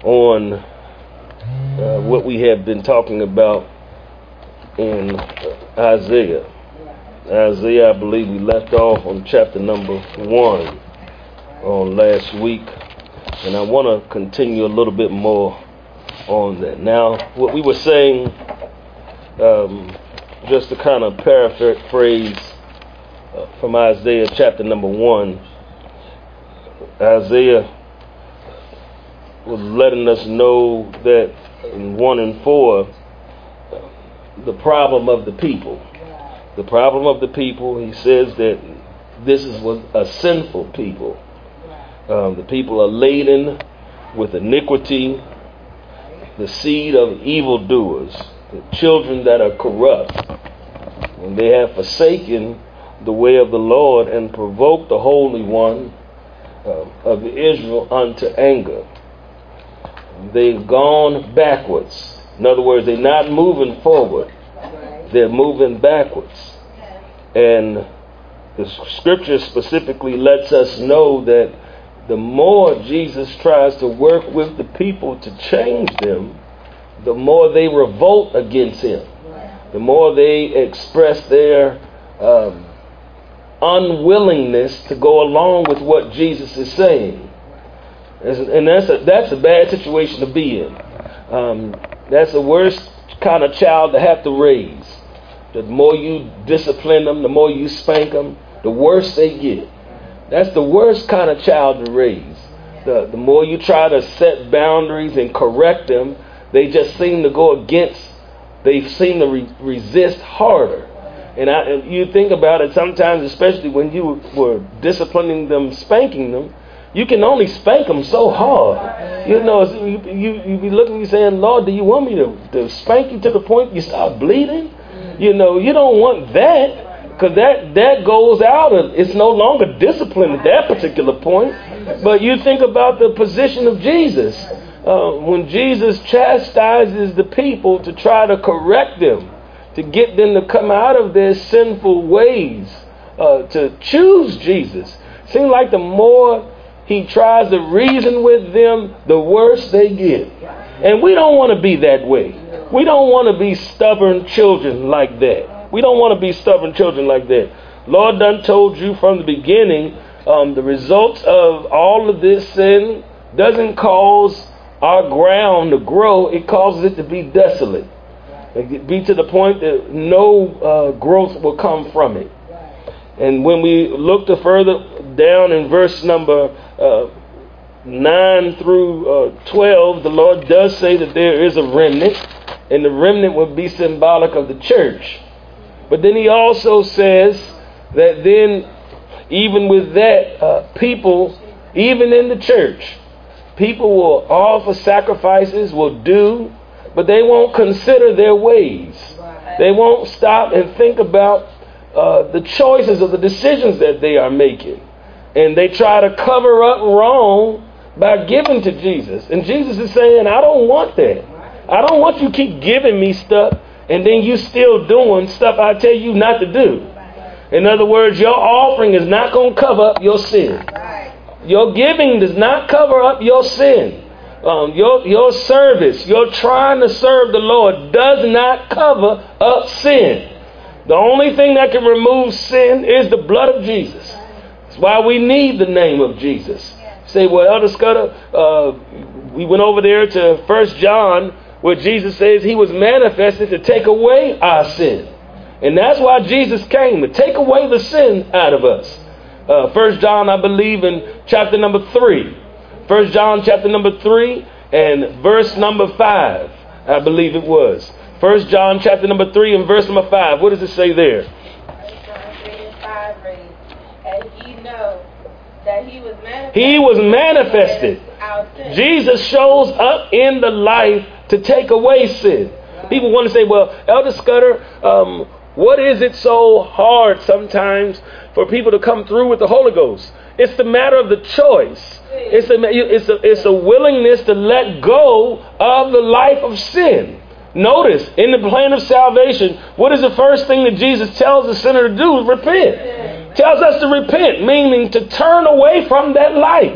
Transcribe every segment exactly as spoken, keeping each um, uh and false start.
on uh, what we have been talking about in Isaiah. Isaiah, I believe we left off on chapter number one on last week, and I want to continue a little bit more on that. Now, what we were saying, um, just to kind of paraphrase uh, from Isaiah chapter number one, Isaiah was letting us know that in one and four, the problem of the people. The problem of the people, he says that this is was a sinful people. Um, the people are laden with iniquity, the seed of evildoers, the children that are corrupt. And they have forsaken the way of the Lord and provoked the Holy One uh, of Israel unto anger. They've gone backwards. In other words, they're not moving forward. They're moving backwards. And the scripture specifically lets us know that the more Jesus tries to work with the people to change them, the more they revolt against him. The more they express their um, unwillingness to go along with what Jesus is saying. And that's a, that's a bad situation to be in. Um, that's the worst kind of child to have to raise. The more you discipline them, the more you spank them, the worse they get. That's the worst kind of child to raise. The, the more you try to set boundaries and correct them, they just seem to go against, they seem to re- resist harder. And, I, and you think about it sometimes, especially when you were disciplining them, spanking them, you can only spank them so hard. You know, you, you, you be looking at me saying, Lord, do you want me to, to spank you to the point you start bleeding? You know, you don't want that, because that, that goes out of, it's no longer discipline at that particular point. But you think about the position of Jesus. Uh, when Jesus chastises the people to try to correct them, to get them to come out of their sinful ways, uh, to choose Jesus, seems like the more he tries to reason with them, the worse they get. And we don't want to be that way. We don't want to be stubborn children like that. We don't want to be stubborn children like that. Lord done told you from the beginning, um, the results of all of this sin doesn't cause our ground to grow. It causes it to be desolate. It be to the point that no uh, growth will come from it. And when we look to further down in verse number uh, nine through uh, twelve, the Lord does say that there is a remnant, and the remnant would be symbolic of the church. But then he also says that then, even with that, uh, people, even in the church, people will offer sacrifices, will do, but they won't consider their ways. They won't stop and think about uh, the choices of the decisions that they are making. And they try to cover up wrong by giving to Jesus. And Jesus is saying, I don't want that. I don't want you to keep giving me stuff and then you still doing stuff I tell you not to do. In other words, your offering is not going to cover up your sin. Your giving does not cover up your sin. Um, your, your service, your trying to serve the Lord does not cover up sin. The only thing that can remove sin is the blood of Jesus. That's why we need the name of Jesus. You say, well, Elder Scudder, uh, we went over there to First John, where Jesus says he was manifested to take away our sin. And that's why Jesus came, to take away the sin out of us. Uh, First John, I believe, in chapter number three. First John chapter number three and verse number five, I believe it was. First John chapter number three and verse number five. What does it say there? And ye know that he was manifested. He was manifested. Jesus shows up in the life to take away sin. People want to say, well, Elder Scudder, um, what is it so hard sometimes for people to come through with the Holy Ghost? It's the matter of the choice. It's a, it's a, it's a willingness to let go of the life of sin. Notice, in the plan of salvation, what is the first thing that Jesus tells the sinner to do? Repent. Tells us to repent, meaning to turn away from that life.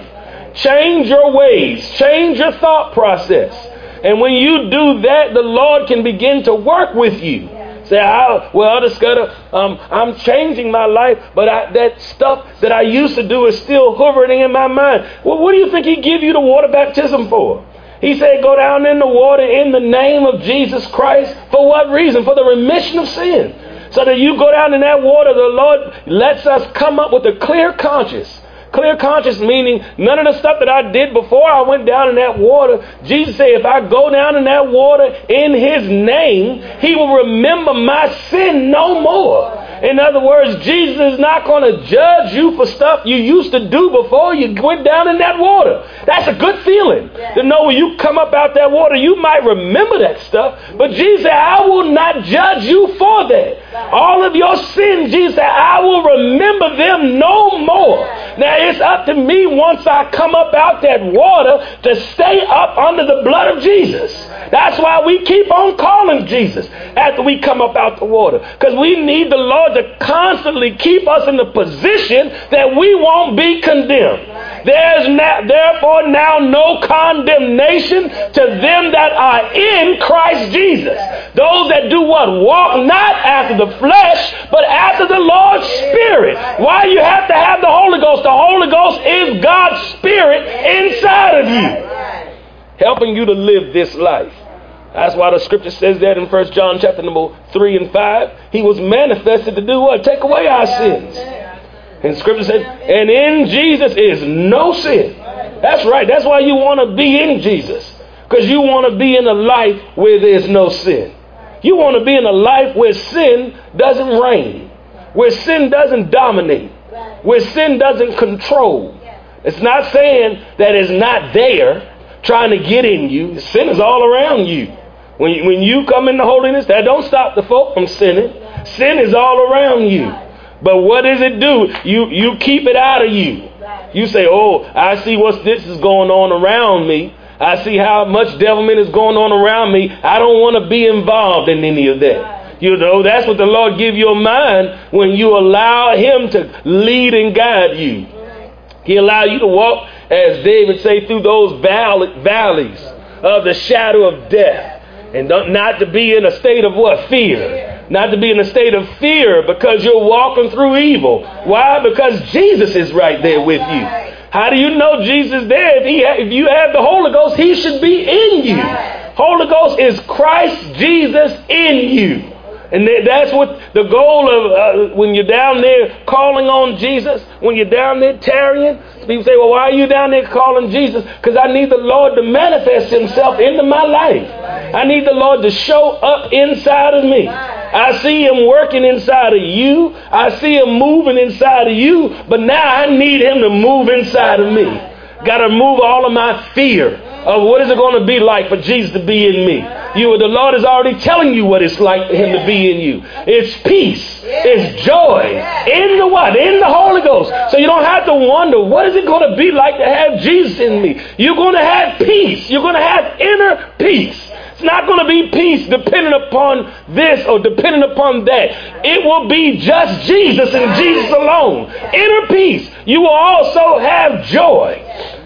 Change your ways. Change your thought process. And when you do that, the Lord can begin to work with you. Say, I, well, Elder Scudder, um, I'm changing my life, but I, that stuff that I used to do is still hovering in my mind. Well, what do you think he give you the water baptism for? He said, go down in the water in the name of Jesus Christ. For what reason? For the remission of sin. So that you go down in that water, the Lord lets us come up with a clear conscience. Clear conscience meaning none of the stuff that I did before I went down in that water. Jesus said, if I go down in that water in his name, he will remember my sin no more. In other words, Jesus is not going to judge you for stuff you used to do before you went down in that water. That's a good feeling to know when you come up out that water, you might remember that stuff. But Jesus said, I will not judge you for that. All of your sins, Jesus said, I will remember them no more. Now, it's up to me once I come up out that water to stay up under the blood of Jesus. That's why we keep on calling Jesus after we come up out the water. Because we need the Lord to constantly keep us in the position that we won't be condemned. There's now, therefore now no condemnation to them that are in Christ Jesus. Those that do what? Walk not after the flesh, but after the Lord's Spirit. Why you have to have the Holy Ghost? The Holy Ghost is God's Spirit inside of you, helping you to live this life. That's why the scripture says that in First John chapter number three and five. He was manifested to do what? Take away our sins. And scripture says, and in Jesus is no sin. That's right. That's why you want to be in Jesus. Because you want to be in a life where there's no sin. You want to be in a life where sin doesn't reign. Where sin doesn't dominate. Where sin doesn't control. It's not saying that it's not there trying to get in you. Sin is all around you. When you, when you come into holiness, that don't stop the folk from sinning. Sin is all around you. But what does it do? You you keep it out of you. You say, oh, I see what this is going on around me. I see how much devilment is going on around me. I don't want to be involved in any of that. You know, that's what the Lord give your mind when you allow him to lead and guide you. He allow you to walk, as David say, through those valley, valleys of the shadow of death. And don't, not to be in a state of what? Fear. Not to be in a state of fear because you're walking through evil. Why? Because Jesus is right there with you. How do you know Jesus is there? If, he, if you have the Holy Ghost, he should be in you. Holy Ghost is Christ Jesus in you. And that's what the goal of uh, when you're down there calling on Jesus, when you're down there tarrying. People say, well, why are you down there calling Jesus? Because I need the Lord to manifest himself into my life. I need the Lord to show up inside of me. I see him working inside of you. I see him moving inside of you. But now I need him to move inside of me. Got to move all of my fear of what is it going to be like for Jesus to be in me. You, the Lord is already telling you what it's like for him to be in you. It's peace. It's joy. In the what? In the Holy Ghost. So you don't have to wonder, what is it going to be like to have Jesus in me? You're going to have peace. You're going to have inner peace. It's not going to be peace dependent upon this or dependent upon that. It will be just Jesus and Jesus alone. Inner peace. You will also have joy.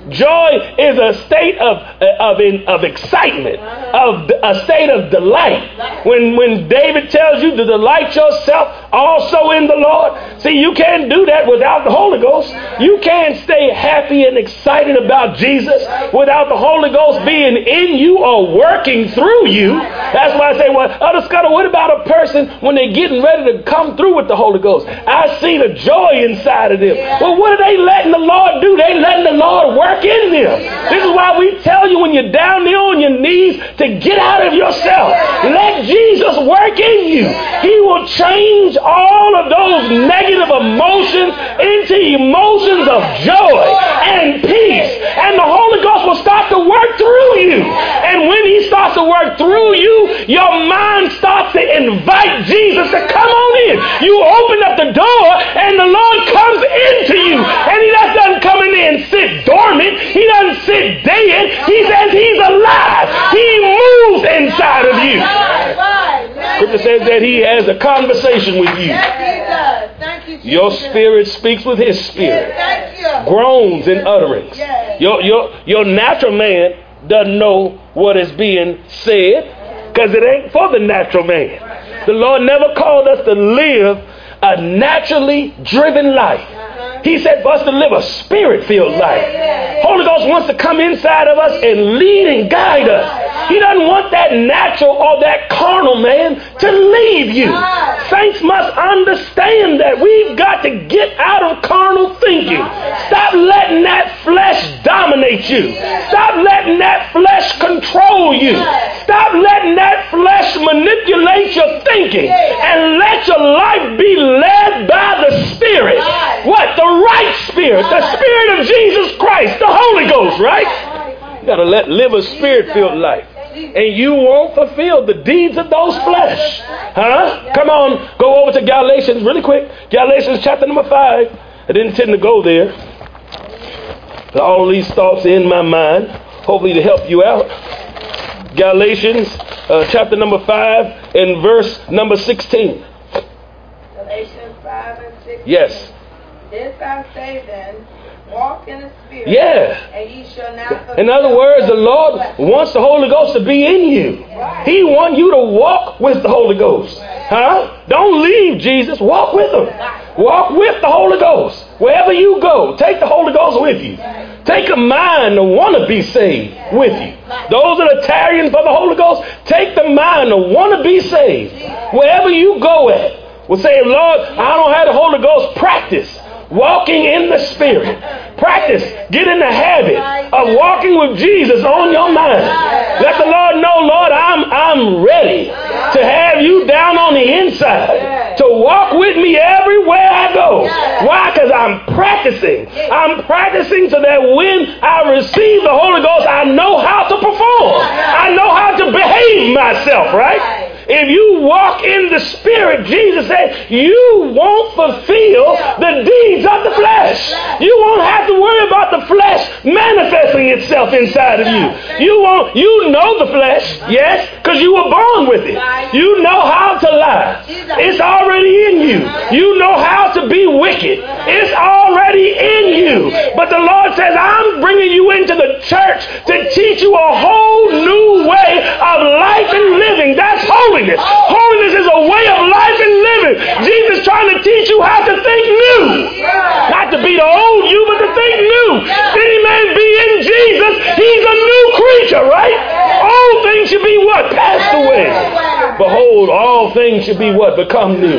Joy is a state of of of excitement, of a state of delight. When when David tells you to delight yourself also in the Lord, see, you can't do that without the Holy Ghost. You can't stay happy and excited about Jesus without the Holy Ghost being in you or working through you. That's why I say, well, Elder Scudder, what about a person when they're getting ready to come through with the Holy Ghost? I see the joy inside of them. Well, what are they letting the Lord do? They letting the Lord work in them. This is why we tell you when you're down there on your knees to get out of yourself. Let Jesus work in you. He will change all of those negative emotions into emotions of joy and peace. And the Holy Ghost will start to work through you. And when he starts to work through you, your mind starts to invite Jesus to come on in. You open up the door and the Lord comes into you. And he just doesn't come in there and sit dormant. He doesn't sit dead. He says he's alive. He moves inside of you. Scripture says that he has a conversation with you. Your spirit speaks with his spirit. Groans in utterance. Your, your, your natural man doesn't know what is being said because it ain't for the natural man. The Lord never called us to live a naturally driven life. He said for us to live a spirit-filled life. Holy Ghost wants to come inside of us and lead and guide us. He doesn't want that natural or that carnal man to leave you. Saints must understand that we've got to get out of carnal thinking. Stop letting that flesh dominate you. Stop letting that flesh control you. Stop letting that flesh manipulate your thinking. And let your life be led by the Spirit. What? The right Spirit. The Spirit of Jesus Christ. The Holy Ghost, right? You got to let live a Spirit-filled life. And you won't fulfill the deeds of those flesh. Huh? Come on, go over to Galatians really quick. Galatians chapter number five. I didn't intend to go there. All these thoughts are in my mind, hopefully to help you out. Galatians uh, chapter number five and verse number sixteen. Galatians five and sixteen. Yes. This I say then, walk in the Spirit. Yeah. And ye shall not. In other words, the Lord wants the Holy Ghost to be in you. Right. He wants you to walk with the Holy Ghost. Huh? Don't leave Jesus. Walk with him. Walk with the Holy Ghost. Wherever you go, take the Holy Ghost with you. Take a mind to want to be saved with you. Those that are tarrying for the Holy Ghost, take the mind to want to be saved. Wherever you go at, will say, Lord, I don't have the Holy Ghost. Practice walking in the Spirit. Practice. Get in the habit of walking with Jesus on your mind. Let the Lord know, Lord, I'm I'm ready to have you down on the inside, to walk with me everywhere I go. Why? Because I'm practicing. I'm practicing so that when I receive the Holy Ghost, I know how to perform. I know how to behave myself, right? If you walk in the Spirit, Jesus said, you won't fulfill the deeds of the flesh. You won't have to worry about the flesh manifesting itself inside of you. You won't. You know the flesh, yes, because you were born with it. You know how to lie. It's already in you. You know how to be wicked. It's already in you. But the Lord says, I'm bringing you into the church to teach you a whole new way of life and living. That's holy. Holiness. Holiness is a way of life and living. Jesus is trying to teach you how to think new. Not to be the old you, but to think new. If any man be in Jesus, he's a new creature, right? Old things should be what? Passed away. Behold, all things should be what? Become new.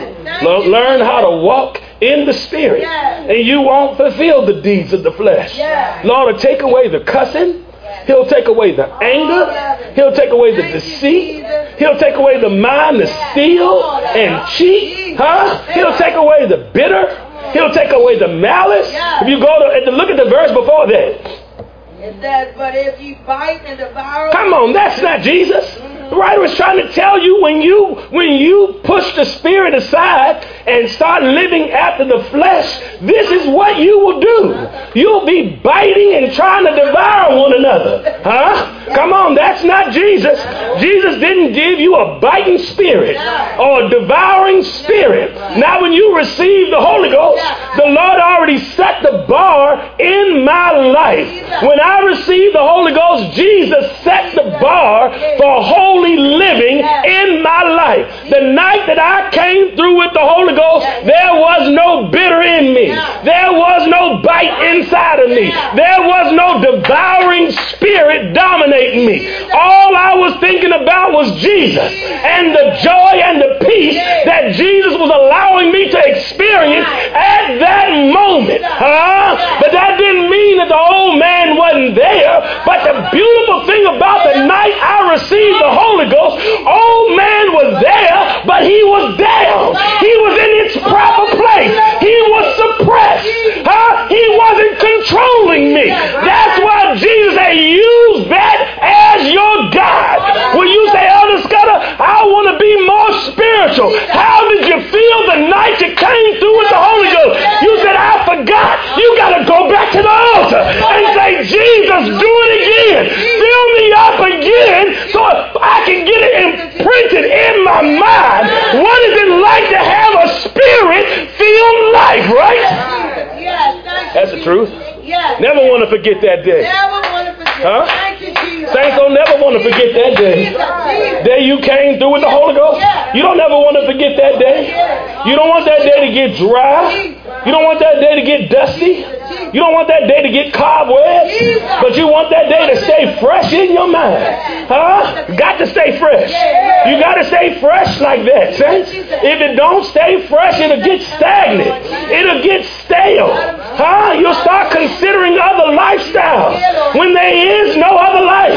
Learn how to walk in the Spirit, and you won't fulfill the deeds of the flesh. Lord will take away the cussing. He'll take away the anger. He'll take away the deceit. He'll take away the mind to steal and cheat. Huh? He'll take away the bitter. He'll take away the malice. If you go to look at the verse before that. It says, but if you bite and devour. Come on, that's not Jesus. The writer was trying to tell you when you when you push the Spirit aside and start living after the flesh, this is what you will do. You'll be biting and trying to devour one another. Huh? Come on, that's not Jesus. Jesus didn't give you a biting spirit or a devouring spirit. Now when you receive the Holy Ghost, the Lord already set the bar in my life. When I received the Holy Ghost, Jesus set the bar for holy living in my life. The night that I came through with the Holy Ghost, there was no bitter in me. There was no bite inside of me. There was no devouring spirit dominating me. All I was thinking about was Jesus and the joy and the peace that Jesus was allowing me to experience at that moment. Huh? But that didn't mean that the old man wasn't there. But the beautiful thing about the night I received the Holy Ghost, old man was there, but he was down. He was in its proper place. He was suppressed. Huh? He wasn't controlling me. That's why Jesus said, use that as your God. When you say, Elder Scudder, I want to be more spiritual. How did you feel the night you came through with the Holy Ghost? You said, I forgot. You got to go back to the altar and say, Jesus, do it again. Fill me up again so I can get it imprinted in my mind. What is it like to have a spirit-filled the truth. Yes. Never want to forget that day. Never want to forget. Huh? Thank you, Jesus. Saints don't never want to forget that day. Jesus, Jesus. Day you came through with the Holy Ghost. Yeah. You don't ever want to forget that day. You don't want that day to get dry. You don't want that day to get dusty. You don't want that day to get cobwebs. But you want that day to stay fresh in your mind. Huh? Got to stay fresh. You got to stay fresh like that, saints. If it don't stay fresh, it'll get stagnant. It'll get stale. Huh? You'll start considering other lifestyles when there is no other life.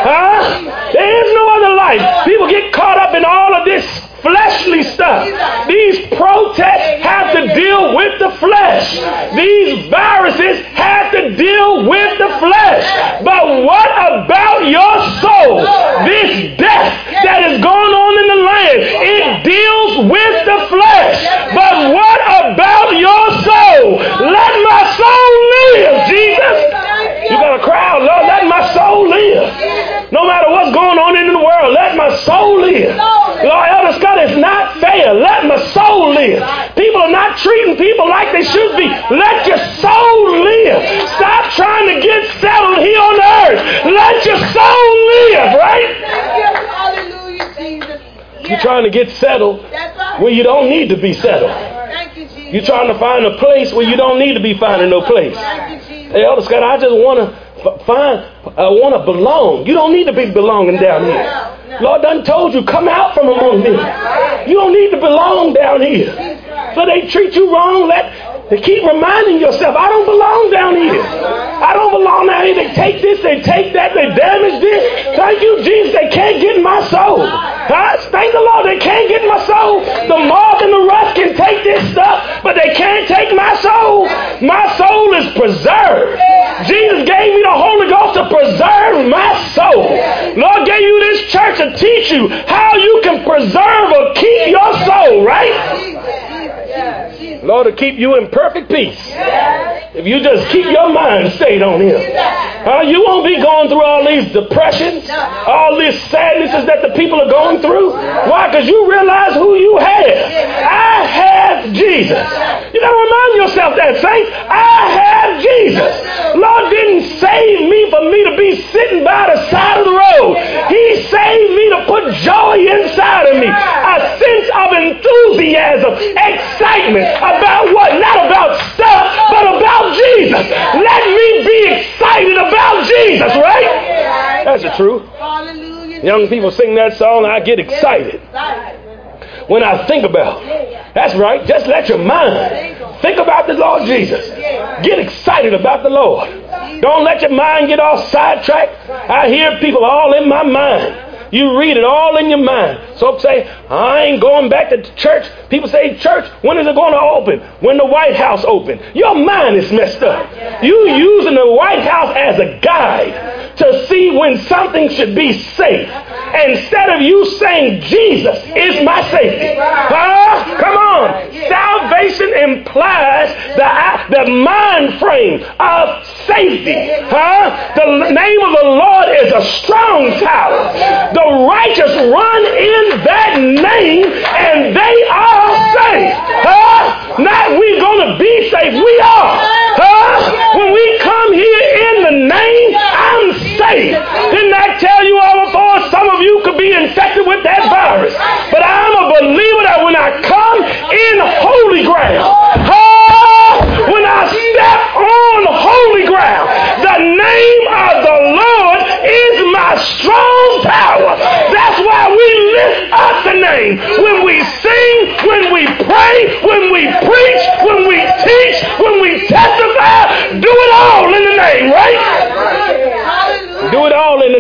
Huh? There is no other life. People get caught up in all of this fleshly stuff. These protests have to deal with the flesh. These viruses have to deal with the flesh. But what about your soul? This death that is going on in the land, it deals with the flesh. But what about your soul? Let my soul live, Jesus. You got to cry out, Lord, let my soul live. No matter what's going on in the world, let my soul live. Lord, Elder Scott, it's not fair. Let my soul live. People are not treating people like they should be. Let your soul live. Stop trying to get settled here on earth. Let your soul live, right? Hallelujah, Jesus. You're trying to get settled where you don't need to be settled. You're trying to find a place where you don't need to be finding no place. Hey, Elder Scott, I just want to find, I want to belong. You don't need to be belonging down here. Lord done told you, come out from among them. You don't need to belong down here. So they treat you wrong. Let they keep reminding yourself, I don't belong down here. I don't belong down here. They take this, they take that, they damage this. Thank you, Jesus. They can't get in my soul. Huh? Thank the Lord, they can't get in my soul. The moth and the rust can take this stuff, but they can't take my soul. My soul is preserved. Jesus gave me the Holy Ghost to preserve my soul. Lord gave you this church to teach you how you can preserve or keep your soul, right? Lord, to keep you in perfect peace. If you just keep your mind stayed on Him. Uh, you won't be going through all these depressions, all these sadnesses that the people are going through. Why? Because you realize who you have. I have Jesus. You got to remind yourself that, saints. I have Jesus. Lord didn't save me for me to be sitting by the side of the road. He saved me to put joy inside of me. A sense of enthusiasm, excitement about what? Not about stuff, but about Jesus. Let me be excited about Jesus, right? That's the truth. Young people sing that song, I get excited when I think about it. That's right. Just let your mind think about the Lord Jesus. Get excited about the Lord. Don't let your mind get all sidetracked. I hear people all in my mind. You read it all in your mind. So say, I ain't going back to church. People say, church, when is it going to open? When the White House open. Your mind is messed up. You using the White House as a guide to see when something should be safe. Instead of you saying, Jesus is my safety. Huh? Come on. Salvation implies the, the mind frame of safety. Huh? The name of the Lord is a strong tower. The righteous run in that name and they are safe. Huh? Not we gonna be safe. We are. Huh? When we come here in the name, I'm safe. Didn't I tell you all before? Some of you could be infected with that virus. But I'm a believer that when I come in holy ground, huh? When I step on holy ground, the name of the Lord is my strong tower. That's why we lift up the name. When we sing, when we pray, when we preach, when we teach, when we testify, do it all in the name, right? Do it all in the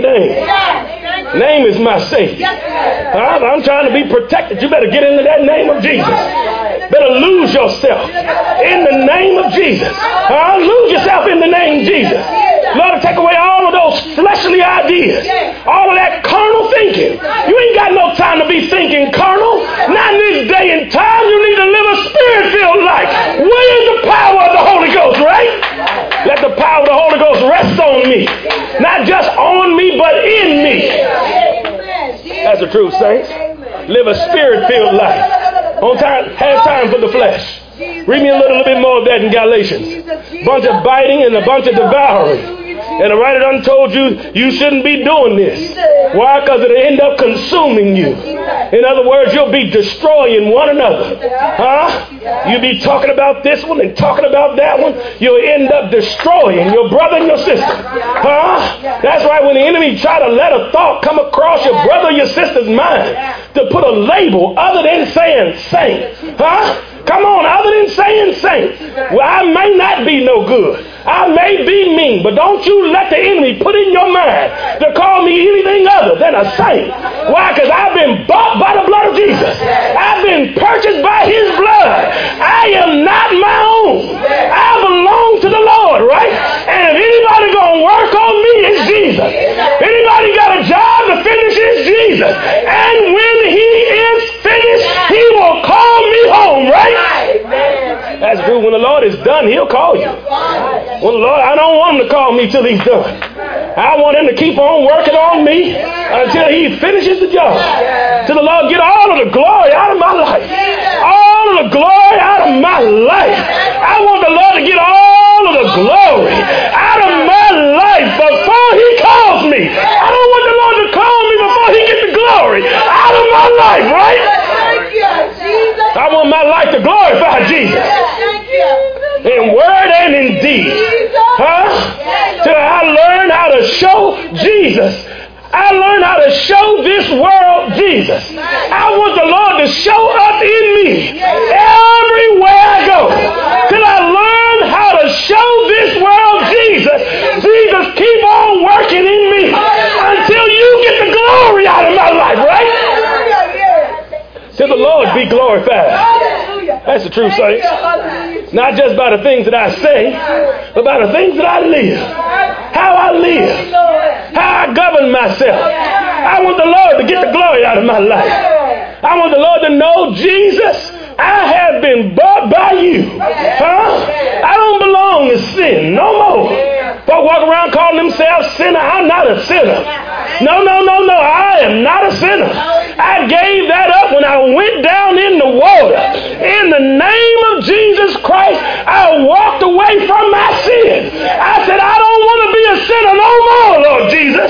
name. Name is my safety. I'm trying to be protected. You better get into that name of Jesus. Better lose yourself in the name of Jesus. Uh, lose yourself in the name of Jesus. Lord, take away all of those fleshly ideas, all of that carnal thinking. You ain't got no time to be thinking carnal. Not in this day and time. You need to live a spirit-filled life. Where is the power of the Holy Ghost, right? Let the power of the Holy Ghost rest on me. Not just on me, but in me. That's the truth, saints. Live a spirit-filled life. Don't time, have time for the flesh. Read me a little, little bit more of that in Galatians. Bunch of biting and a bunch of devouring. And the writer done told you, you shouldn't be doing this. Why? Because it'll end up consuming you. In other words, you'll be destroying one another. Huh? You'll be talking about this one and talking about that one. You'll end up destroying your brother and your sister. Huh? That's why when the enemy try to let a thought come across your brother or your sister's mind to put a label other than saying saint. Huh? Come on, other than saying saint. Well, I may not be no good. I may be mean, but don't you let the enemy put in your mind to call me anything other than a saint. Why? Because I've been bought by the blood of Jesus. I've been purchased by his blood. I am not my own. I belong to the Lord, right? And if anybody gonna work on me, it's Jesus. If anybody got a job to finish, it's Jesus. And when he is finished, he will call me home, right? That's true. When the Lord is done, he'll call you. When the Lord, I don't want him to call me till he's done. I want him to keep on working on me until he finishes the job. Till the Lord get all of the glory out of my life. All of the glory out of my life. I want the Lord to get all of the glory out of my life before he calls me. I don't want the Lord to call me before he gets the glory out of my life, right? I want my life to glorify Jesus. In word and in deed. Huh? Till I learn how to show Jesus. I learned how to show this world Jesus. I want the Lord to show up in me everywhere I go. Till I learn how to show this world Jesus. Jesus, keep on working in me until you get the glory out of my life, right? Till the Lord be glorified. That's the truth, saints. Not just by the things that I say, but by the things that I live. How I live. How I govern myself. I want the Lord to get the glory out of my life. I want the Lord to know, Jesus, I have been bought by you. Huh? I don't belong to sin no more. Folk walk around calling themselves sinner. I'm not a sinner. No, no, no, no. I am not a sinner. I gave that up when I went down in the water. In the name of Jesus Christ, I walked away from my sin. I said, I don't want to be a sinner no more, Lord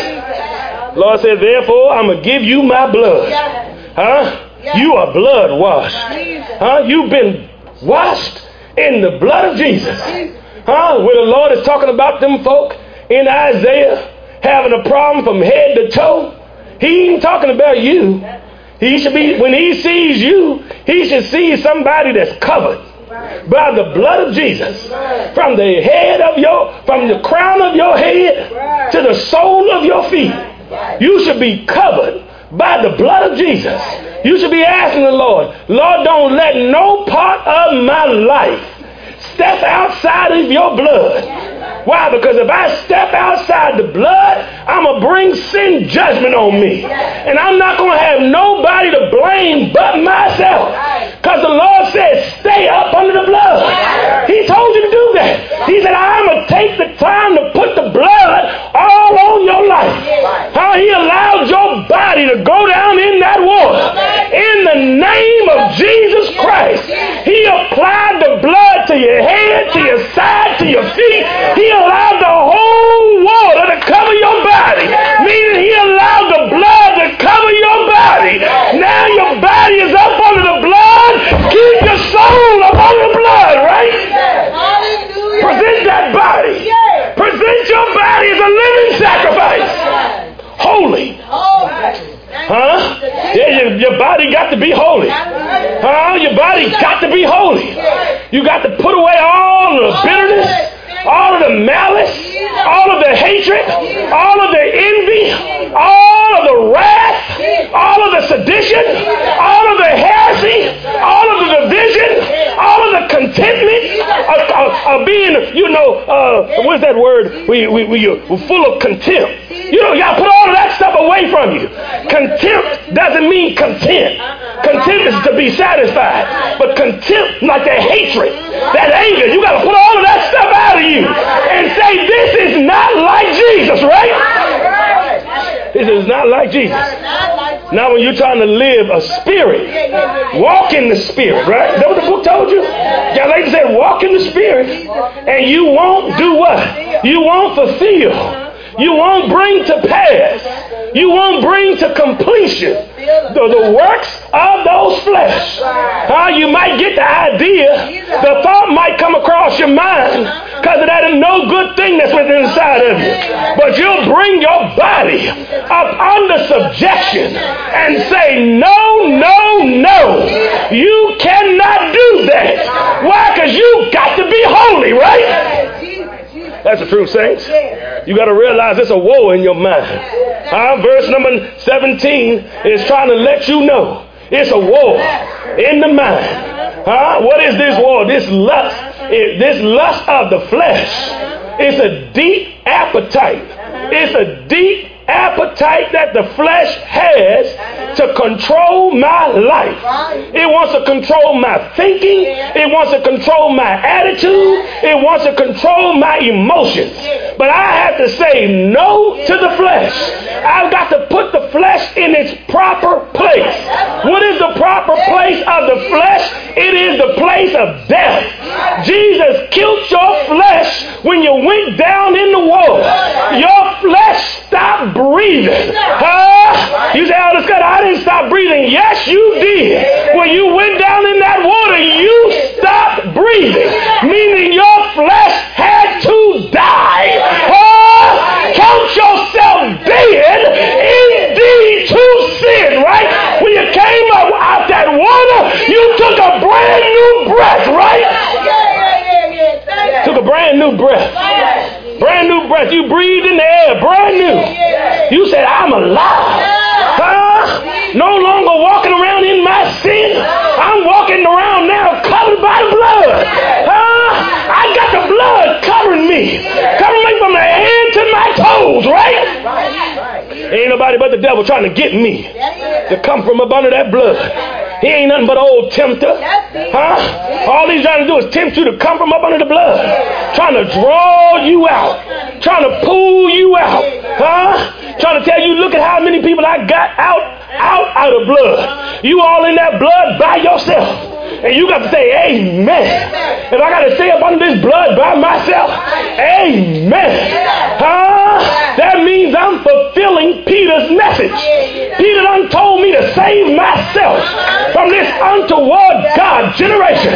Jesus. Lord said, therefore, I'm going to give you my blood. Huh? You are blood washed. Huh? You've been washed in the blood of Jesus. Huh? Where the Lord is talking about them folk in Isaiah having a problem from head to toe. He ain't talking about you. He should be, when he sees you, he should see somebody that's covered by the blood of Jesus. From the head of your, from the crown of your head to the sole of your feet. You should be covered by the blood of Jesus. You should be asking the Lord, Lord, don't let no part of my life step outside of your blood. Why? Because if I step outside the blood, I'm going to bring sin judgment on me. And I'm not going to have nobody to blame but myself. Because the Lord said, stay up under the blood. He told you to do that. He said, I'm going to take the time to put the blood all on your life. How he allowed your body to go down in that water. In the name of Jesus Christ. He applied the blood to your head, to your side, to your feet. He allowed the whole water to cover your body. Meaning he allowed the blood to cover your body. Now your body is up under the blood. Keep your soul up under the blood, right? Present that body. Present your body as a living sacrifice. Holy. Huh? Yeah, your, your body got to be holy. Huh? Your body got to be holy. You got to put away all the bitterness, all of the malice, all of the hatred, all of the envy, all of the wrath, all of the sedition, all of the heresy, all of the division, all of the contentment of, of, of being, you know, uh, what's that word? We, we, we, we're full of contempt. You know, you got to put all of that stuff away from you. Contempt doesn't mean content. Contempt is to be satisfied. But contempt, like that hatred, that anger, you got to put all of that stuff out of you and say, this is not like Jesus, right? This is not like Jesus. Now when you're trying to live a spirit, walk in the spirit, right? Is that what the book told you? Yeah, lady said, walk in the spirit, and you won't do what? You won't fulfill. You won't bring to pass. You won't bring to completion the, the works of those flesh. Uh, you might get the idea. The thought might come across your mind because of that no good thing that's within inside of you. But you'll bring your body up under subjection and say, no, no, no. You cannot do that. Why? Because you got to be holy, right? That's the truth, saints. You got to realize it's a war in your mind. Uh, verse number seventeen is trying to let you know it's a war in the mind. Uh, what is this war? This lust. It, this lust of the flesh. It's a deep appetite. It's a deep appetite that the flesh has to control my life. It wants to control my thinking. It wants to control my attitude. It wants to control my emotions. But I have to say no to the flesh. I've got to put the flesh in its proper place. What is the proper place of the flesh? It is the place of death. Jesus killed your flesh when you went down in the water. Your flesh stopped breathing. Huh? You say, Elder Scott, I didn't stop breathing. Yes, you did. When you went down in that water, you stopped breathing. Meaning your flesh had to die. Huh? Count yourself dead indeed to sin, right? When you came up out that water, you took a brand new breath, right? Took a brand new breath. Brand new breath. You breathed in the air. Brand new. You said, I'm alive. Huh? No longer walking around in my sin. I'm walking around now covered by the blood. Huh? I got the blood covering me. Covering me from the head to my toes, right? Ain't nobody but the devil trying to get me to come from up under that blood. He ain't nothing but an old tempter. Huh? All he's trying to do is tempt you to come from up under the blood. Trying to draw you out. Trying to pull you out. Huh? Trying to tell you, look at how many people I got out, out, out of blood. You all in that blood by yourself. And you got to say, amen. If I got to stay up under this blood by myself, amen. Huh? That means I'm fulfilling Peter's message. Peter done told me to save myself from this untoward God generation.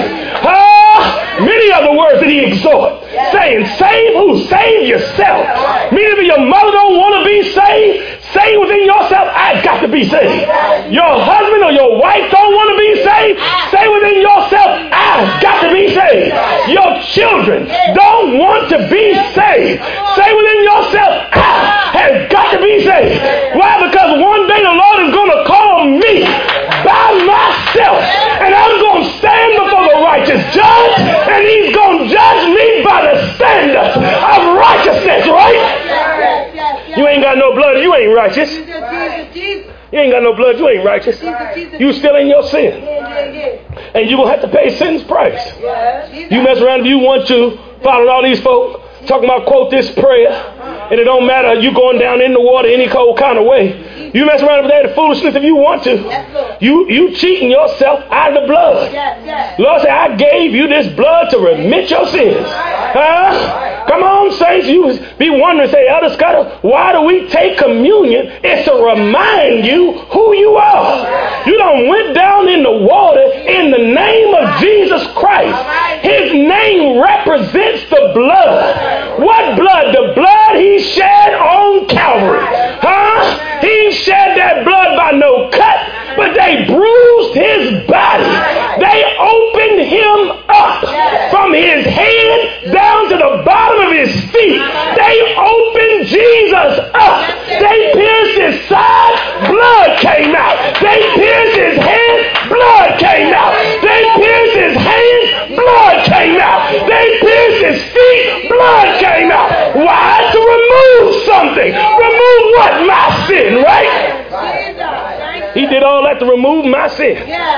Huh? Many other words that he exhort. Saying, save who? Save yourself. Meaning if your mother don't want to be saved, say within yourself, I've got to be saved. Your husband or your wife don't want to be saved, say within yourself, I've got to be saved. Your children don't want to be saved, say within yourself, I have got to be saved. Why? Because one day the Lord is going to call me by myself, and I'm going to stand before the righteous judge, and he's going to judge me by the standards of righteousness, right? You ain't got no blood, you ain't righteous. You ain't got no blood, you ain't righteous. You still in your sin. And you're going to have to pay sin's price. You mess around if you want to, following all these folks, talking about quote this prayer, and it don't matter you going down in the water any cold kind of way. You mess around with that foolishness if you want to. You you cheating yourself out of the blood. Lord said, I gave you this blood to remit your sins. Huh? Come on, saints. You be wondering, say, Elder Scudder, why do we take communion? It's to remind you who you are. You done went down in the water in the name of Jesus Christ. His name represents the blood. What blood? The blood he shed on Calvary. Huh? He shed that blood by no cut, but they bruised his body. They opened him up from his head down to the bottom of his feet. They opened Jesus up. They pierced his side, blood came out. They pierced his head, blood came out. They pierced his hands, blood came out. They pierced his feet, blood came out. Why? To remove something. Remove what? My sin, right? He did all that to remove my sin.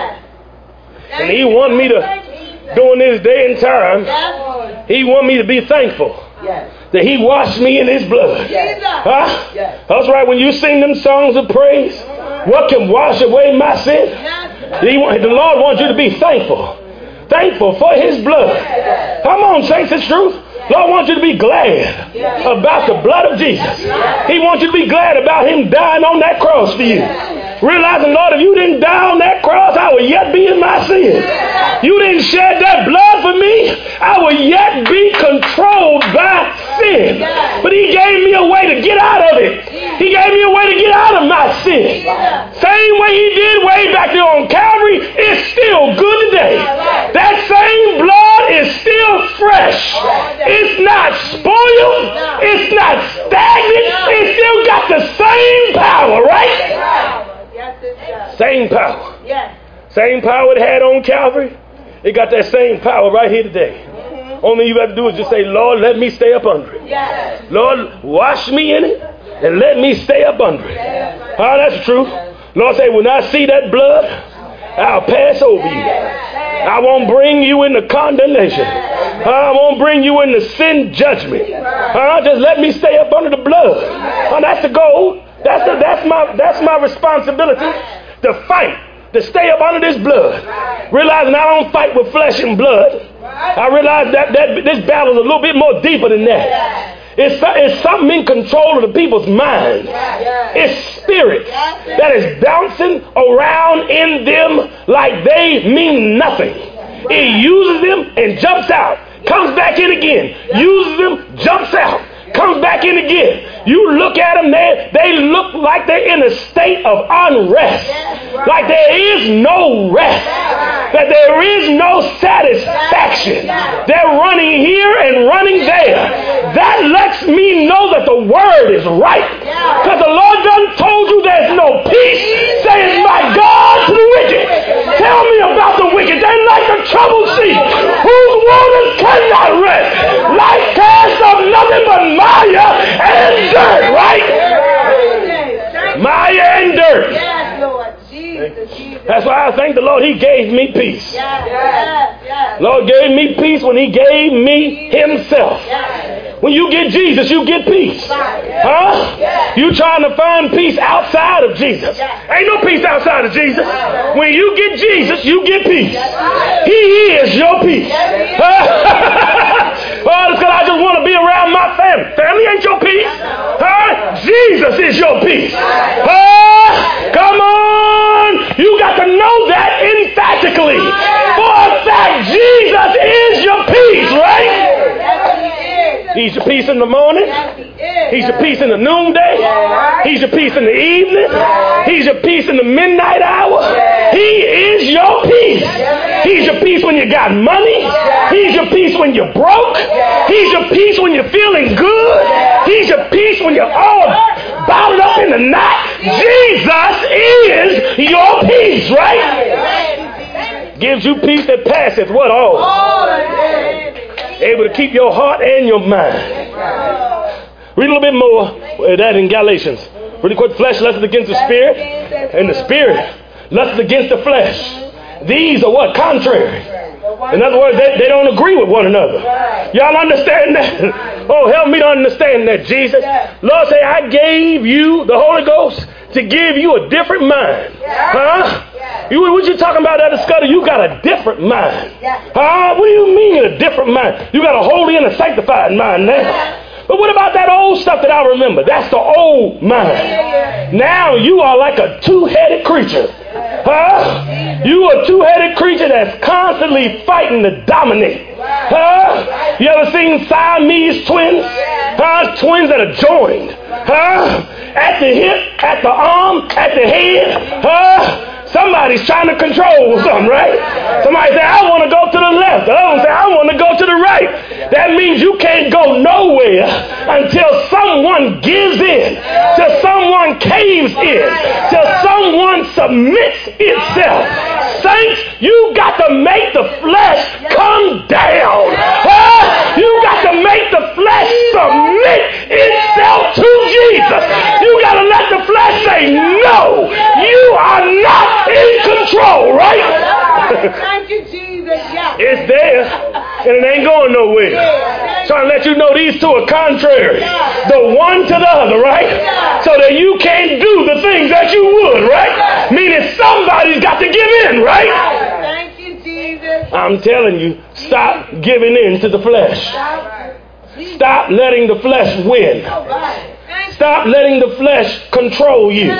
And he wanted me to, during this day and time, he wanted me to be thankful that he washed me in his blood. Huh? That's right. When you sing them songs of praise, What can wash away my sin? He, the Lord wants you to be thankful. Thankful for his blood. Come on, saints, it's truth. Lord wants you to be glad about the blood of Jesus. He wants you to be glad about him dying on that cross for you. Realizing, Lord, if you didn't die on that cross, I would yet be in my sin. You didn't shed that blood for me, I would yet be controlled by sin. But he gave me a way to get out of it. He gave me a way to get out of my sin. Same way he did way back there on Calvary, it's still good today. That same blood is still fresh. It's not spoiled. It's not stagnant. It still got the same power, right? Same power. Same power it had on Calvary. It got that same power right here today. Only you have to do is just say, Lord, let me stay up under it. Lord, wash me in it and let me stay up under it. Ah, that's the truth. Lord say, when I see that blood, I'll pass over you. I won't bring you into condemnation. I won't bring you into sin judgment. Uh, just let me stay up under the blood. Uh, that's the goal. That's the, that's my that's my responsibility, to fight, to stay up under this blood. Realizing I don't fight with flesh and blood. I realize that, that this battle is a little bit more deeper than that. It's, it's something in control of the people's minds. It's spirits that is bouncing around in them like they mean nothing. It uses them and jumps out. Comes back in again. Uses them, jumps out. Comes back in again. You look at them, they, they look like they're in a state of unrest. Like there is no rest. That there is no satisfaction. They're running here and running there. That lets me know that the word is right. Because the Lord done told you there's no peace, saying, my God, to the wicked. Tell me about the wicked. They're like the troubled sea, whose waters cannot rest. Like cast of nothing but mire and dirt, right? Mire and dirt. That's why I thank the Lord. He gave me peace. Lord gave me peace when he gave me himself. When you get Jesus, you get peace. Huh? You trying to find peace outside of Jesus. Ain't no peace outside of Jesus. When you get Jesus, you get peace. He is your peace. Oh, it's because I just want to be around my family. Family ain't your peace. Huh? Jesus is your peace. Huh? Come on. You got to know that emphatically. For a fact, Jesus is your peace, right? He's your peace in the morning. He's your peace in the noonday. He's your peace in the evening. He's your peace in the midnight hour. He is your peace. He's your peace when you got money. He's your peace when you're broke. He's your peace when you're feeling good. He's your peace when you're all bottled up in the knot. Jesus is your peace, right? Gives you peace that passeth what all? Able to keep your heart and your mind. Read a little bit more of that in Galatians. Really quick. Flesh lusteth against the spirit, and the spirit lusteth against the flesh. These are what? Contrary. In other words, they, they don't agree with one another. Y'all understand that? Oh, help me to understand that, Jesus. Lord say, I gave you the Holy Ghost to give you a different mind. Huh? You, what you talking about, Elder Scudder? You got a different mind. Huh? What do you mean a different mind? You got a holy and a sanctified mind now. But what about that old stuff that I remember? That's the old mind. Now you are like a two-headed creature. Huh? You a two-headed creature that's constantly fighting to dominate. Huh? You ever seen Siamese twins? Huh? Twins that are joined. Huh? At the hip, at the arm, at the head. Huh? Somebody's trying to control something, right? Somebody say, I want to go to the left. The other one say, I want to go to the right. That means you can't go nowhere until someone gives in, till someone caves in, till someone submits itself. Saints, you got to make the flesh come down. Huh? You got to make the flesh submit itself to Jesus. You got to let the flesh say, no, you are not in control, right? Thank you, Jesus. Yeah. It's there, and it ain't going nowhere. Trying to let you know these two are contrary. The one to the other, right? So that you can't do the things that you would, right? sin, right? Thank you, Jesus. I'm telling you, stop giving in to the flesh. Stop letting the flesh win. Stop letting the flesh control you.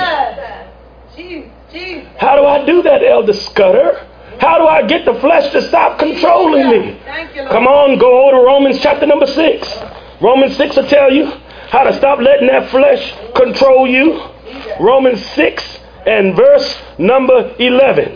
How do I do that, Elder Scudder? How do I get the flesh to stop controlling me? Come on, go over to Romans chapter number six. Romans six will tell you how to stop letting that flesh control you. Romans six and verse number eleven.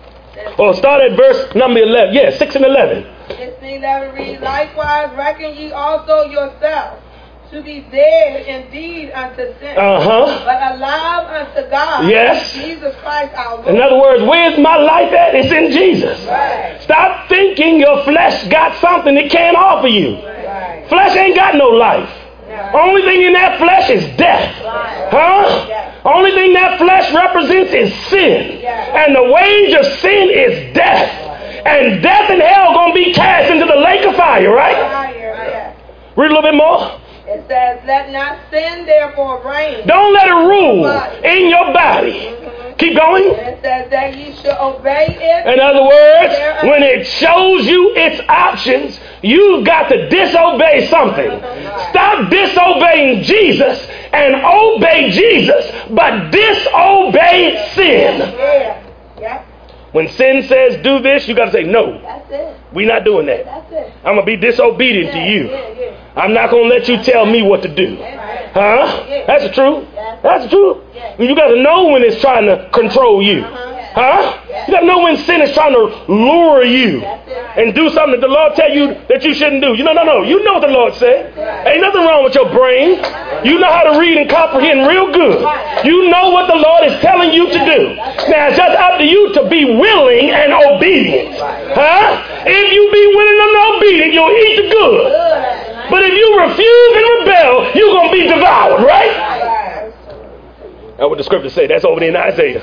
Or start at verse number eleven. Yeah, six and eleven. It's eleven reads, likewise reckon ye also yourselves to be dead indeed unto sin, Uh-huh. but alive unto God. Yes. Jesus Christ our Lord. In other words, where's my life at? It's in Jesus. Right. Stop thinking your flesh got something it can't offer you. Right. Flesh ain't got no life. No. Only thing in that flesh is death. Right. Huh? Yeah. Only thing that flesh represents is sin. Yeah. And the wage of sin is death. And death and hell going to be cast into the lake of fire, right? Fire, yeah. Read a little bit more. It says, let not sin therefore reign. Don't let it rule in your body. Mm-hmm. Keep going. And it says that ye should obey it. In other words, when it shows you its options, you've got to disobey something. Stop disobeying Jesus and obey Jesus, but disobey sin. Yeah. Yeah. When sin says do this, you got to say no. That's it. We're not doing that. That's it. I'm going to be disobedient to Yeah, you. yeah, yeah. I'm not going to let you tell me what to do. Amen. Huh? Yeah. That's the truth. Yeah. That's the truth. Yeah. You got to know when it's trying to control you. Uh-huh. Huh? Yeah. You got to know when sin is trying to lure you That's it. and do something that the Lord tell you that you shouldn't do. You know, no, no. You know what the Lord said. Ain't nothing wrong with your brain. You know how to read and comprehend real good. You know what the Lord is telling you to do. Now, it's just up to you to be willing and obedient. Huh? If you be willing and obedient, you'll eat the good. But if you refuse and rebel, you're going to be devoured, right? That's what the scriptures say. That's over there in Isaiah.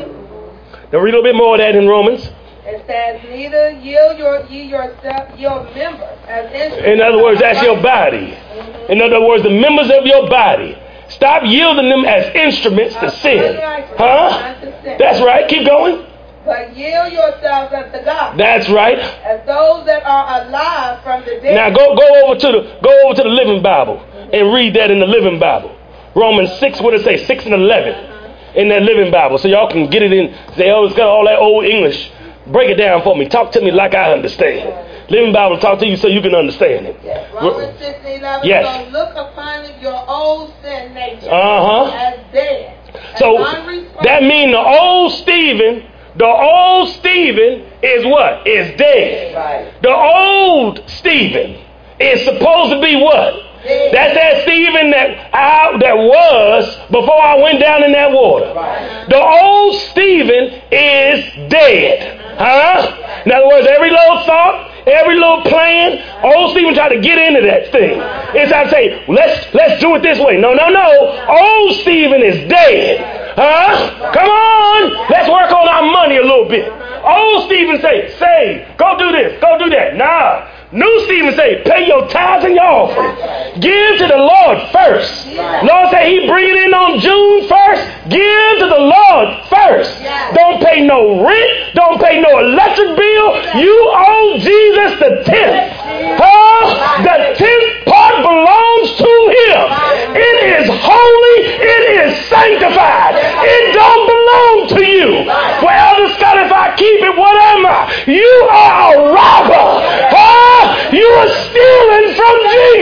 Now read a little bit more of that in Romans. It says, neither yield your, ye yourself, your members as instruments. In other words, that's your body. In other words, the members of your body. Stop yielding them as instruments to sin. Huh? That's right. Keep going. But yield yourselves unto God. That's right. As those that are alive from the dead. Now go go over to the go over to the Living Bible and read that in the Living Bible. Romans six, what does it say? Six and eleven in that Living Bible, so y'all can get it in. They always got all that old English. Break it down for me. Talk to me like I understand. Living Bible talk to you so you can understand it. Yes. Romans six and eleven. Yes. So look upon your old sin nature Uh-huh. as dead. So as unresponsive. that means the old Stephen, the old Stephen is what? Is dead. Right. The old Stephen is supposed to be what? Dead. That's that Stephen that I, that was before I went down in that water. Right. The old Stephen is dead. Huh? In other words, every little thought, every little plan, old Stephen tried to get into that thing. It's how to say, let's let's do it this way. No, no, no. Old Stephen is dead. Huh? Come on. Let's work on our money a little bit. Old Stephen say, save. Go do this. Go do that. Nah. New Stephen say, pay your tithes and your offering. Give to the Lord first. Lord say he bring it in on June first. Give to the Lord first. Don't pay no rent. Don't pay no electric bill. You owe Jesus the tenth. Huh? The tenth part belongs to him. It is holy. It is sanctified. It don't belong to you. Well, Elder Scott, if I keep it, what am I? You are a robber. Huh? You are stealing from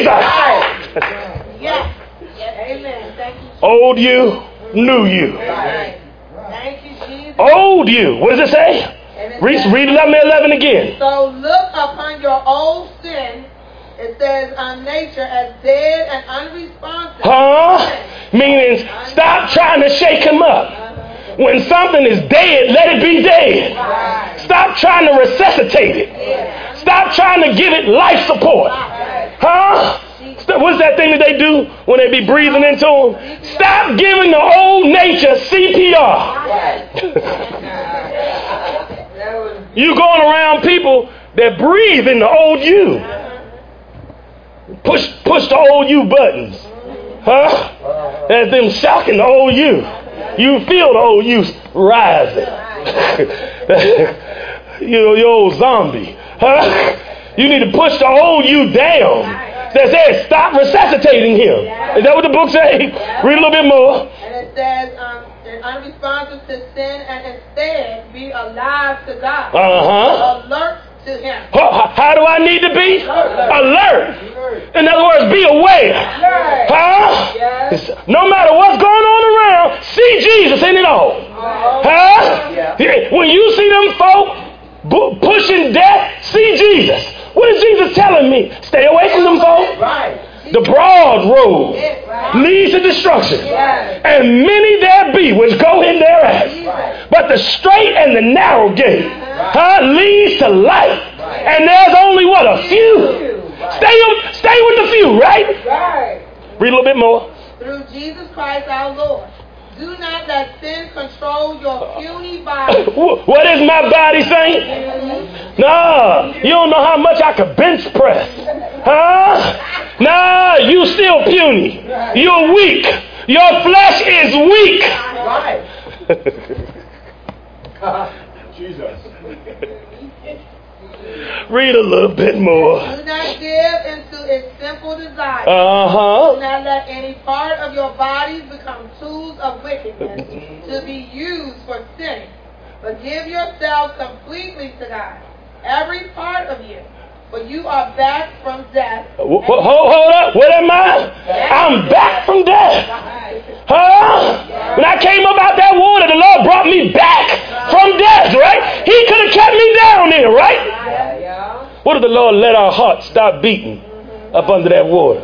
Jesus. Yes. Amen. Thank you. Old you, new you. Thank you, Jesus. Old you. What does it say? Read, read eleven eleven again. So look upon your old sin. It says on nature as dead and unresponsive. Huh? Meaning, stop trying to shake him up. When something is dead, let it be dead. Stop trying to resuscitate it. Stop trying to give it life support. Huh? What's that thing that they do when they be breathing into them? Stop giving the old nature C P R. You going around people that breathe in the old you. Push push the old you buttons. Huh? That's them shocking the old you. You feel the old you rising. you know, your old zombie. Huh? You need to push the old you down. That says, stop resuscitating him. Is that what the book says? Read a little bit more. And it says, um, unresponsive to sin and instead be alive to God. Uh-huh. Alert to him. How, how do I need to be? Alert. Alert. In other words, be aware. Huh? Yes. No matter what's going on around, see Jesus in it all. Uh-huh. Huh? Yeah. When you see them folk bu- pushing death, see Jesus. What is Jesus telling me? Stay away from them folk. Right. The broad road leads to destruction, and many there be which go in thereat. But the straight and the narrow gate huh, leads to life, and there's only what, a few. Stay, stay with the few, right? Read a little bit more. Through Jesus Christ our Lord. Do not let sin control your puny body. What is my body saying? Nah, you don't know how much I could bench press. Huh? Nah, you still puny. You're weak. Your flesh is weak. Right. Jesus. Read a little bit more. Do not give into its simple desire. Uh-huh. Do not let any part of your bodies become tools of wickedness to be used for sinning. But give yourselves completely to God, every part of you. For you are back from death. Hold, hold up. What am I? I'm back from death. Huh? When I came up out that water, the Lord brought me back from death, right? He could have kept me down there, right? What if the Lord let our hearts stop beating up under that water?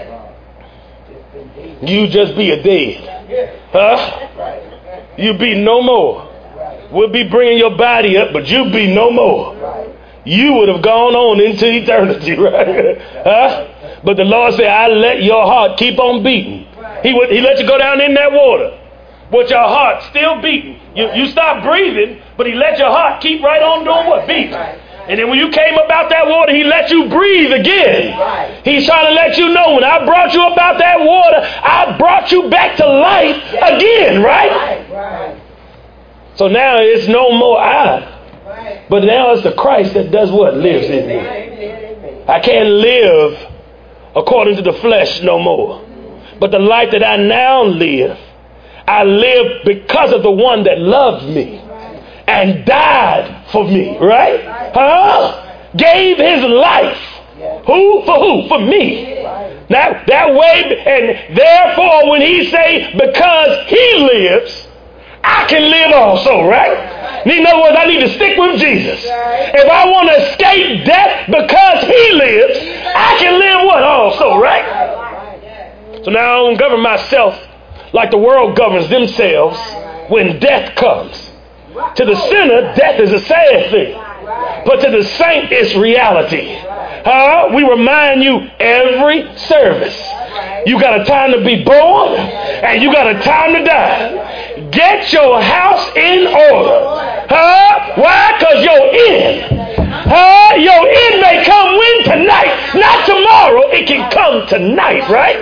You just be a dead. Huh? You be no more. We'll be bringing your body up, but you be no more. You would have gone on into eternity, right? Huh? But the Lord said, I let your heart keep on beating. He would, he let you go down in that water, but your heart still beating. You, you stop breathing, but he let your heart keep right on doing what? Beating. And then when you came up out that water, he let you breathe again. He's trying to let you know, when I brought you up out that water, I brought you back to life again, right? So now it's no more I. But now it's the Christ that does what? Lives in me. I can't live according to the flesh no more. But the life that I now live, I live because of the one that loved me and died for me, right? Huh? Gave his life. Who? For who? For me. Now, that way, and therefore when he say, because he lives, I can live also, right? In other words, I need to stick with Jesus. If I want to escape death because he lives, I can live what also, right? So now I don't govern myself like the world governs themselves when death comes. To the sinner, death is a sad thing. But to the saint, it's reality. Uh, we remind you every service. You got a time to be born and you got a time to die. Get your house in order. Huh? Why? Because your end. Huh? Your end may come when? Tonight. Not tomorrow. It can come tonight, right?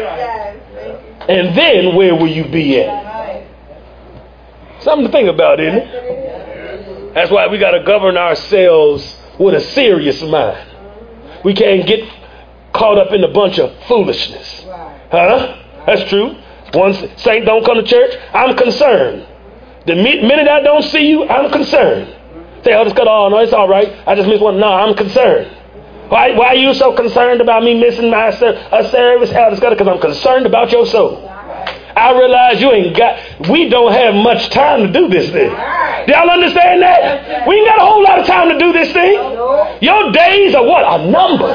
And then where will you be at? Something to think about, isn't it? That's why we got to govern ourselves with a serious mind. We can't get caught up in a bunch of foolishness. Huh? That's true. One saint don't come to church, I'm concerned. The minute I don't see you, I'm concerned. Say, oh, just cut oh, no, it's all right. I just missed one. No, I'm concerned. Why, why are you so concerned about me missing my ser- a service? Because I'm concerned about your soul. I realize you ain't got, we don't have much time to do this thing. Do y'all understand that? We ain't got a whole lot of time to do this thing. Your days are what? A number.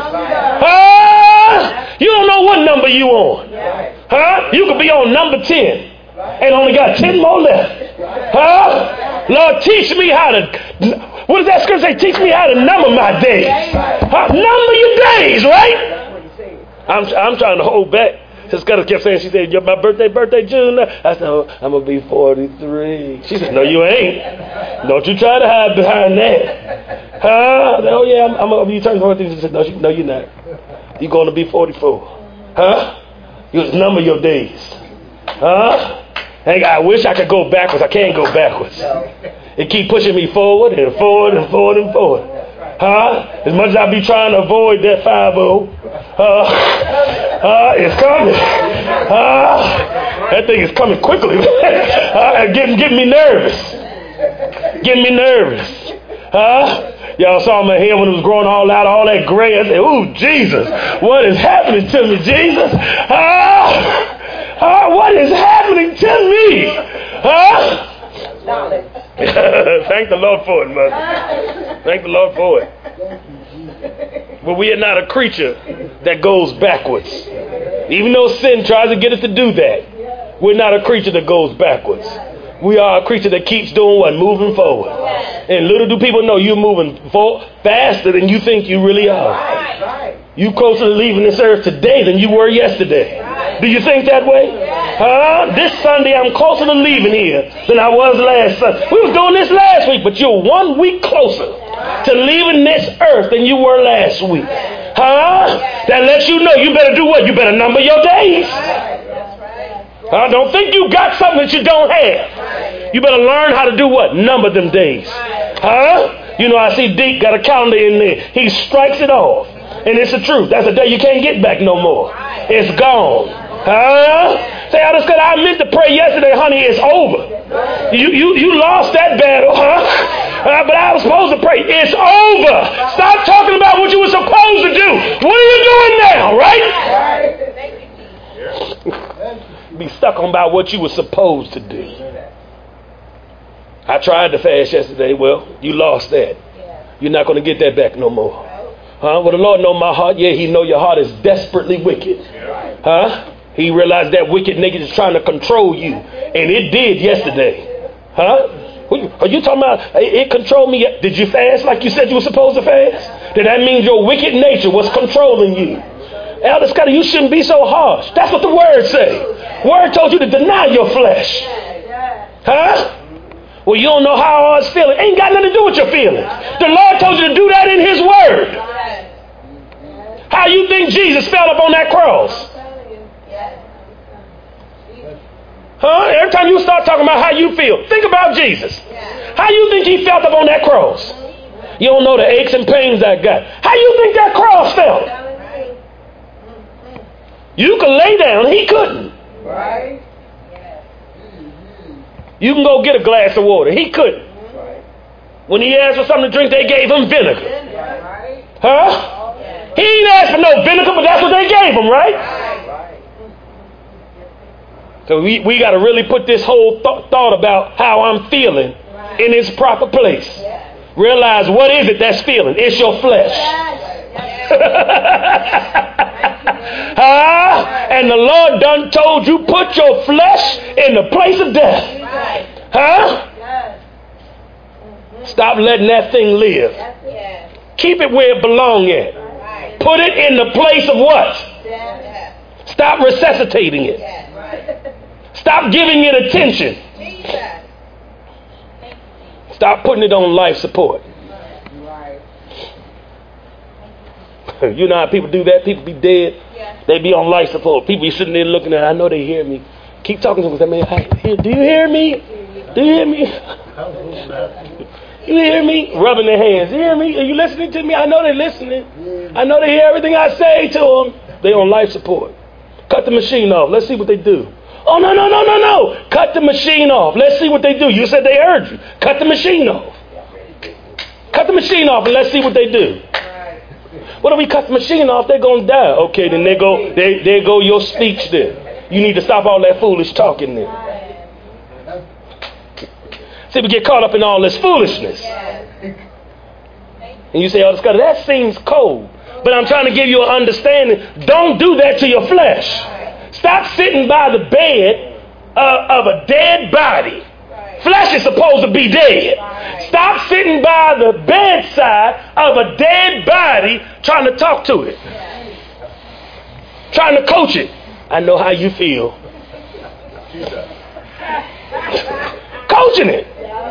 Huh? You don't know what number you on. Huh? You could be on number ten and only got ten more left. Huh? Lord, teach me how to, what does that scripture say? Teach me how to number my days. Huh? Number your days, right? I'm, I'm trying to hold back. His cousin kept saying, she said, my birthday, birthday, June. I said, oh, I'm going to be forty-three. She said, no, you ain't. Don't you try to hide behind that. Huh? Said, oh, yeah, I'm, I'm going to be turning forty-three. She said, no, no, you're not. You're going to be forty-four. Huh? You just number your days. Huh? Hey, I wish I could go backwards. I can't go backwards. It keep pushing me forward and forward and forward and forward. Huh? As much as I be trying to avoid that five oh, uh, uh, it's coming. Uh, that thing is coming quickly. uh, getting, getting me nervous. Getting me nervous. Huh? Y'all saw my hair when it was growing all out, all that gray. I said, ooh, Jesus, what is happening to me, Jesus? Uh, uh, what is happening to me? Huh? Thank the Lord for it, mother. Thank the Lord for it. But we are not a creature that goes backwards. Even though sin tries to get us to do that, we're not a creature that goes backwards. We are a creature that keeps doing what? Moving forward. And little do people know you're moving forward faster than you think you really are. You closer to leaving this earth today than you were yesterday. Do you think that way? Huh? This Sunday I'm closer to leaving here than I was last Sunday. We was doing this last week, but you're one week closer to leaving this earth than you were last week. Huh? That lets you know you better do what? You better number your days. I don't think you got something that you don't have. You better learn how to do what? Number them days. Huh? You know, I see Deke got a calendar in there. He strikes it off. And it's the truth. That's a day you can't get back no more. It's gone. Huh? Say, I just said I meant to pray yesterday, honey. It's over. You you you lost that battle, huh? Uh, but I was supposed to pray. It's over. Stop talking about what you were supposed to do. What are you doing now, right? Be stuck on about what you were supposed to do. I tried to fast yesterday. Well, you lost that. You're not going to get that back no more. Huh? Well, the Lord know my heart. Yeah, he know your heart is desperately wicked. Huh? He realized that wicked nigga is trying to control you. And it did yesterday. Huh? Are you talking about it controlled me? Did you fast like you said you were supposed to fast? Did that mean your wicked nature was controlling you? Elder Scotty, you shouldn't be so harsh. That's what the word say. Word told you to deny your flesh. Huh? Well, you don't know how I was feeling. Ain't got nothing to do with your feelings. The Lord told you to do that in his word. How you think Jesus fell up on that cross? Huh? Every time you start talking about how you feel, think about Jesus. How you think he felt up on that cross? You don't know the aches and pains I got. How you think that cross felt? You could lay down. He couldn't. Right. You can go get a glass of water. He couldn't. When he asked for something to drink, they gave him vinegar. Huh? He didn't ask for no vinegar, but that's what they gave him, right? So we, we got to really put this whole th- thought about how I'm feeling in its proper place. Realize what is it that's feeling? It's your flesh. Huh? And the Lord done told you put your flesh in the place of death. Huh? Stop letting that thing live. Keep it where it belongs at. Put it in the place of what? Stop resuscitating it. Stop giving it attention. Stop putting it on life support. You know how people do that? People be dead. They be on life support. People be sitting there looking at it. I know they hear me. Keep talking to them. Say, man, hey, do you hear me? Do you hear me? You hear me? Rubbing their hands. You hear me? Are you listening to me? I know they're listening. I know they hear everything I say to them. They on life support. Cut the machine off. Let's see what they do. Oh, no, no, no, no, no. Cut the machine off. Let's see what they do. You said they heard you. Cut the machine off. Cut the machine off and let's see what they do. What if we cut the machine off? They're going to die. Okay, then there go, there, there go your speech then. You need to stop all that foolish talking then. See, we get caught up in all this foolishness. And you say, oh, Scott, that seems cold. But I'm trying to give you an understanding. Don't do that to your flesh. Stop sitting by the bed uh, of a dead body. Flesh is supposed to be dead. Stop sitting by the bedside of a dead body trying to talk to it. Trying to coach it. I know how you feel. Coaching it.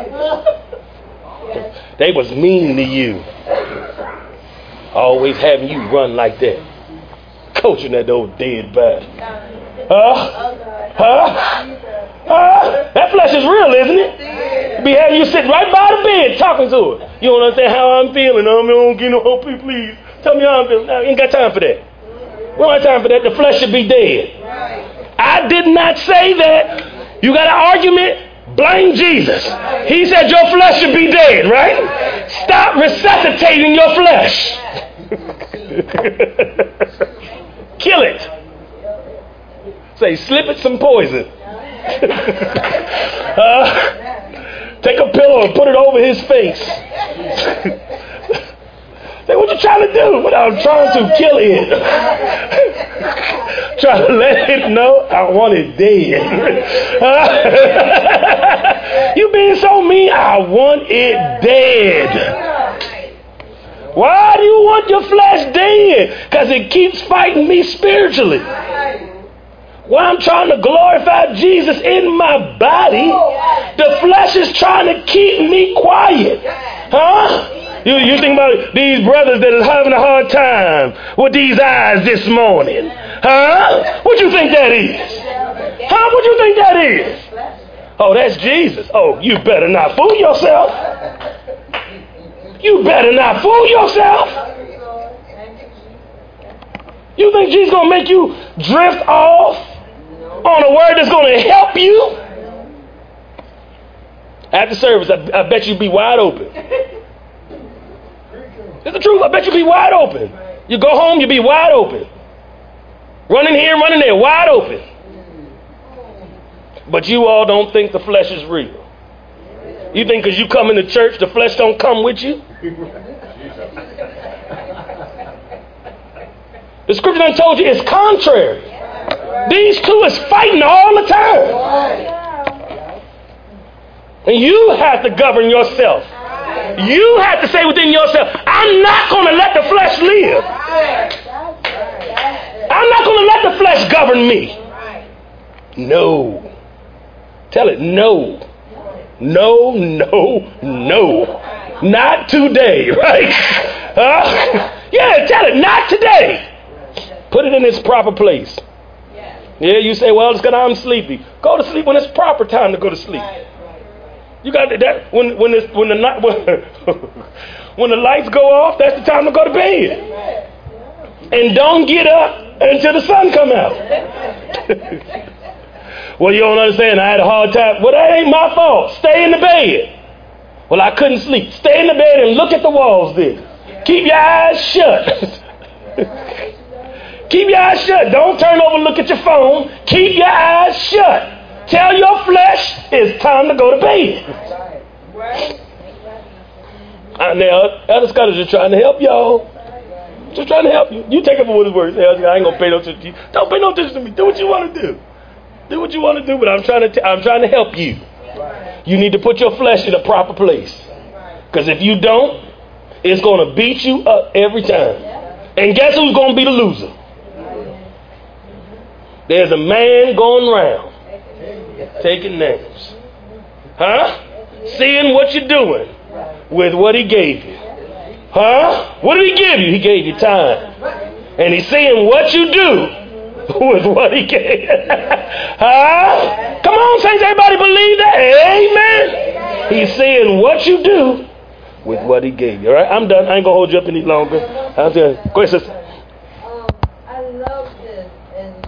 They was mean to you. Always having you run like that. Coaching that old dead body. Huh? Huh? Huh? That flesh is real, isn't it? be having you sit right by the bed talking to her. You don't understand how I'm feeling. I don't get no hope, please. Tell me how I'm feeling. I ain't got time for that. We don't have time for that. The flesh should be dead. I did not say that. You got an argument? Blame Jesus. He said your flesh should be dead, right? Stop resuscitating your flesh. Kill it. Say, slip it some poison. uh, take a pillow and put it over his face. Say, what you trying to do? What I'm trying to kill it. Trying to let it know I want it dead. You being so mean, I want it dead. Why do you want your flesh dead? Because it keeps fighting me spiritually. Well, I'm trying to glorify Jesus in my body. The flesh is trying to keep me quiet. Huh? You, you think about these brothers that are having a hard time with these eyes this morning. Huh? What you think that is? Huh? What you think that is? Oh, that's Jesus. Oh, you better not fool yourself. You better not fool yourself. You think Jesus is going to make you drift off on a word that's going to help you? After service, I, I bet you'd be wide open. It's the truth. I bet you'd be wide open. You go home, you'll be wide open. Running here, running there, wide open. But you all don't think the flesh is real. You think because you come into church, the flesh don't come with you? The scripture done told you it's contrary. These two is fighting all the time. And you have to govern yourself. You have to say within yourself, I'm not going to let the flesh live. I'm not going to let the flesh govern me. No. Tell it, no. No, no, no. Not today, right? Uh, yeah, tell it, not today. Put it in its proper place. Yeah, you say, well, it's because I'm sleepy. Go to sleep when it's proper time to go to sleep. You got that when when it's, when the night when, when the lights go off, that's the time to go to bed. And don't get up until the sun come out. Well, you don't understand. I had a hard time. Well, that ain't my fault. Stay in the bed. Well, I couldn't sleep. Stay in the bed and look at the walls then. Keep your eyes shut. Keep your eyes shut. Don't turn over and look at your phone. Keep your eyes shut. Tell your flesh it's time to go to bed. And now, Elder Scott is just trying to help y'all. Just trying to help you. You take it for what his words. I ain't gonna pay no attention to you. Don't pay no attention to me. Do what you want to do. Do what you want to do. But I'm trying to. T- I'm trying to help you. You need to put your flesh in a proper place. Because if you don't, it's gonna beat you up every time. And guess who's gonna be the loser? There's a man going round taking names. Huh? Seeing what you're doing with what he gave you. Huh? What did he give you? He gave you time. And he's seeing what you do with what he gave you. Huh? Come on, saints, everybody believe that? Amen. He's seeing what you do with what he gave you. All right? I'm done. I ain't going to hold you up any longer. I'm done. Go ahead, sister.